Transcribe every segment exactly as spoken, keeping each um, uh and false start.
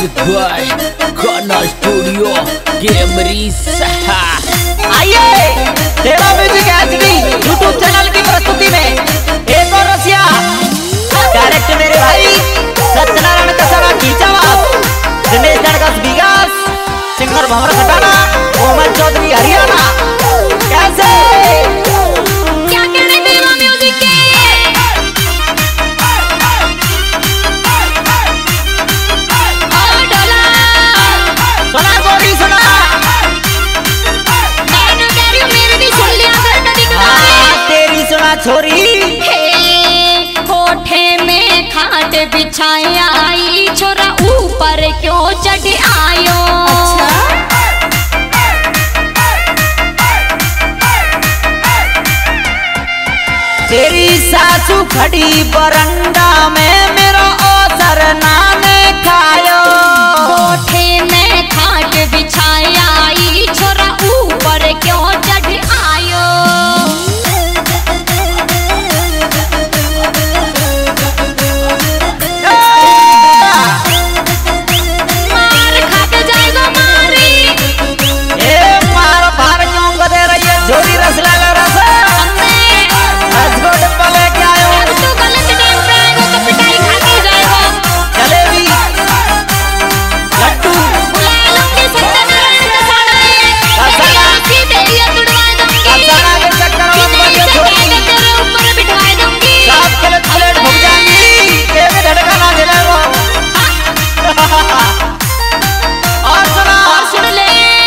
Music by Gaana studio कैमरी सहा। आइए तेरा म्यूजिक एचडी यूट्यूब चैनल की प्रस्तुति में एक और रसिया डायरेक्ट मेरे भाई सत्यनारायण कसारा खींचावास, दिनेश दड़गस विकास, सिंगर भंवर खटाना, कोमल चौधरी हरियाणा। कैसे क्या कहने देवा म्यूजिक के ओ डोला सुना गोरी सुना मैंने कह रही हूँ मेरी भी सुन लिया कर कभी हाँ, तेरी सुना छोरी कोठे में खाट बिछाई आई छोरा ऊपर क्यों चढ़ आयो। अच्छा तेरी सासू खड़ी बरंडा में मेरा ओसर नाने खायो। कोठे में खाट बिछाई आई छोरा ऊपर क्यों चढ़ आयो। मार खाते जाएगा मारी ए मार भार क्यों बदे रही है जोरी रस लगा रस रसगोट पले क्या आयो। तू गलत टाइम पे आएगा तो पिटाई खाते जाएगा। जलेबी लड्डू बुला लूंगी सत्यनारायण कसाना कसाना। तेरी तेरी तुड़वा दूंगी कसाना के चक्कर में मत तेरे छोड़ी तेरे ऊपर बिठा दूंगी। साफ के प्लेट भूल जाएंगी के भी धड़का ना जलेबो। और सुना और सुन ले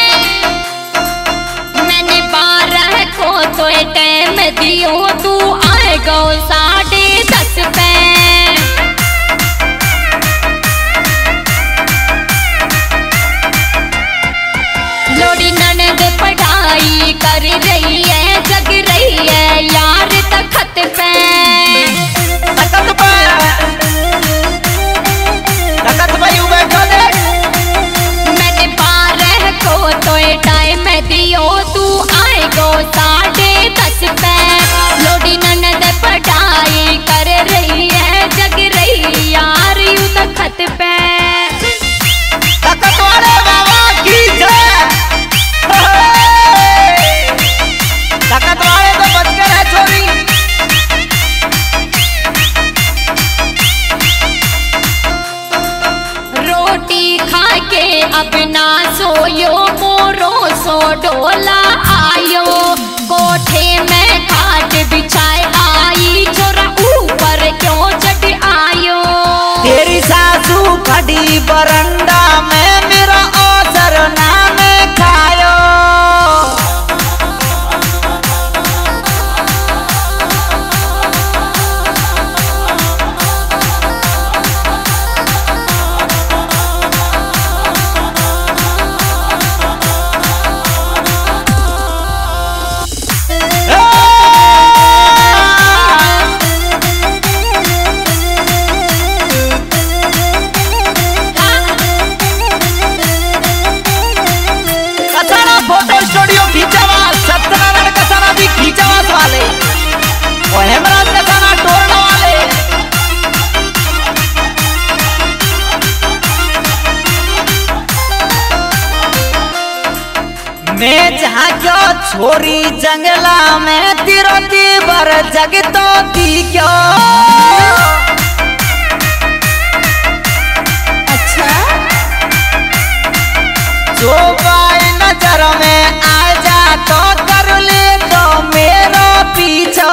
मैंने बारह को तो टाइम दियो तू आएगा साढ़े दस पे। लोड़ी ननद पढ़ाई कर रही है जग रही है यार तखत पे। तकत पे तकत पे यूं बैठो दे मैंने बारह को तो टाइम दियो तू आएगो साढ़े दस पे। लोड़ी ननद पढ़ाई कर रही है जग रही यार यूं तखत पे। तकत वाले बाबा की जय। तकत वाले तो बच गए हैं छोरी। रोटी खा के अब ना सोयो मोरो सो डोला आयो। कोठे में खाट बिछाए आई छोरा ऊपर क्यों चढ़ आयो। तेरी सासू खड़ी बरंडा में मेरा ओसर नाने खायो। कसाना फोटो स्टूडियो खींचावास, सत्यनारायण कसाना भी खींचावास वाले और हेमराज कसाना टोरना वाले। मैं जहाँ क्यों छोरी जंगला में तिरो तीबर जगतो दी क्यों। अच्छा जो बाई नजर में आ जा तो कर ले तो मेरा पीछा।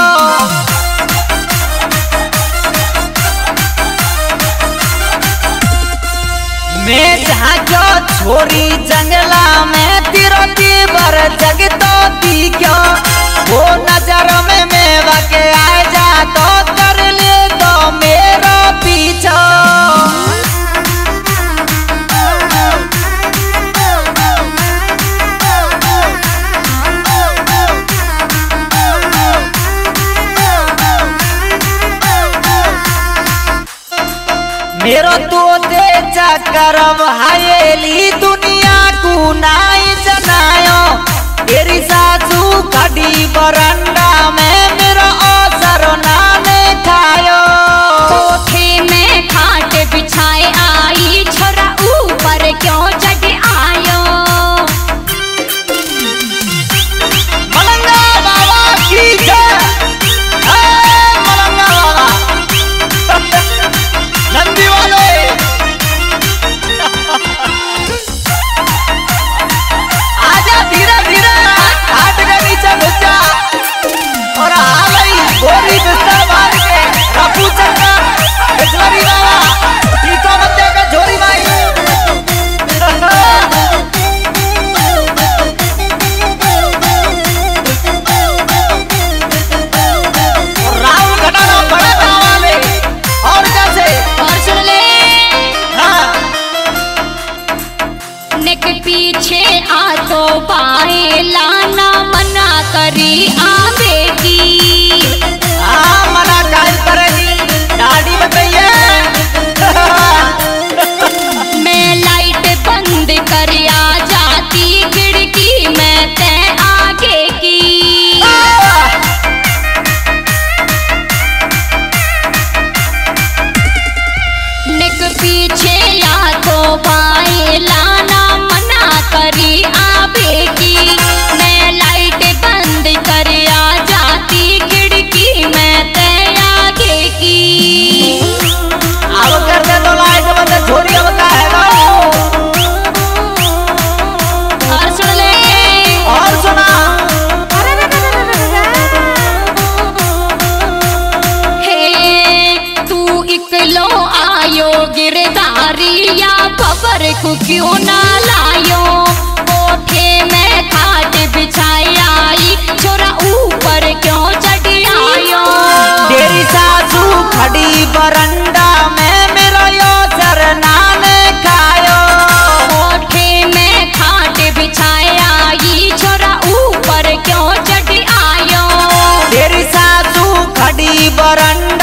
मैं जहाँ क्यों छोरी जंगला में तिरो तीबर जगतो दी क्यों। वो नजर में मेवा के आ जा तो कर ले तो मेरा पीछा। मेरो तो दे चक्कर हायली दुनिया को नाई जनायो। तेरी सासू खड़ी बरंडा में मेरा ओसर नाने खायो। कोठे में खाट बिछाए आई छोरा पीछे या तो भाई लाना मना करी आबे की। मैं लाइट बंद कर आ जाती खिड़की में ते आगे की। अब कर दे तो लाइट बंद छोरी अब का है और सुन ले और सुना। हे तू इकलो आयो गिरधारी या खबर को क्यों ना लायो। कोठे में खाट बिछाई आई छोरा ऊपर क्यों चढ़ आयो। तेरी सासू खड़ी बरंडा में मेरा यो सरना ने खायो। कोठे में खाट बिछाई आई छोरा ऊपर क्यों चढ़ आयो। तेरी सासू खड़ी बरंडा